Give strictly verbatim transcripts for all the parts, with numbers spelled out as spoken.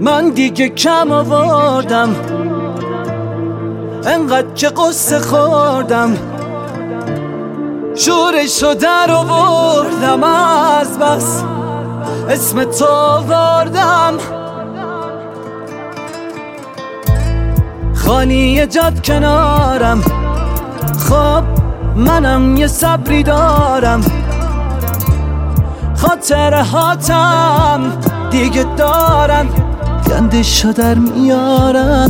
من دیگه کم آوردم، انقدر که قصه خوردم، شورشو در آوردم، از بس اسم تو آوردم. خالی جاد کنارم، خب منم یه صبری دارم، خاطره هاتم دیگه دارن، گندشو در میارن.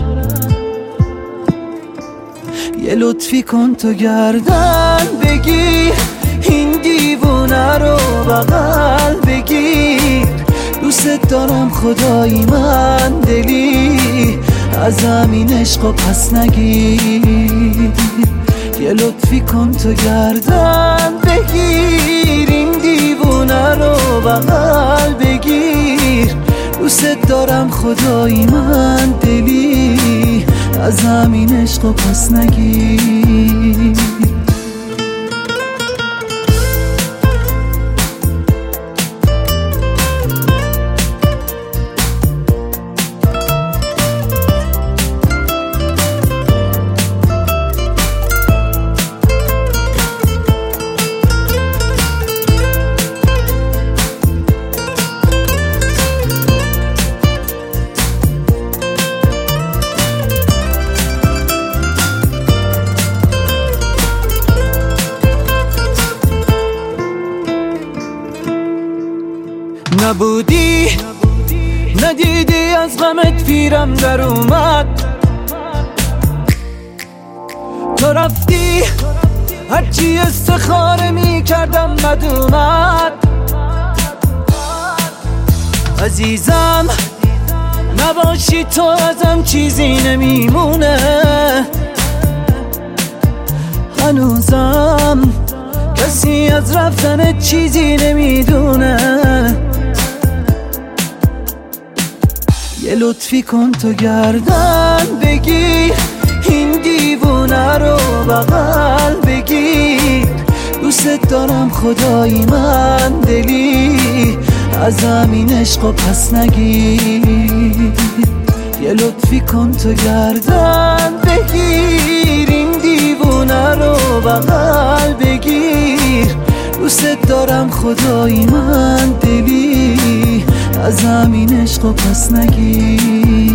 یه لطفی کن تو گردن بگیر، این دیوونه رو بغل بگیر، دوست دارم خدایی من دلی، از همین عشقو پس نگیر. یه لطفی کن تو گردن بگیر، این دیوونه رو بغل بگیر، دوست دارم خدایی من دلی، از همین عشقو پس نگیر. نبودی ندیدی از غمت پیرم در اومد، تو رفتی هرچی استخاره می کردم بد اومد. عزیزم نباشی تو ازم چیزی نمیمونه، هنوزم کسی از رفتن چیزی نمیدونه. یه لطفی کن تو گردن بگیر، این دیوونه رو بغل بگیر، دوست دارم خدایی من دلی، از همین عشقو پس نگیر. یه لطفی کن تو گردن بگیر، این دیوونه رو بغل بگیر، دوست دارم خدایی من دلی، از همین عشقو پس نگیر.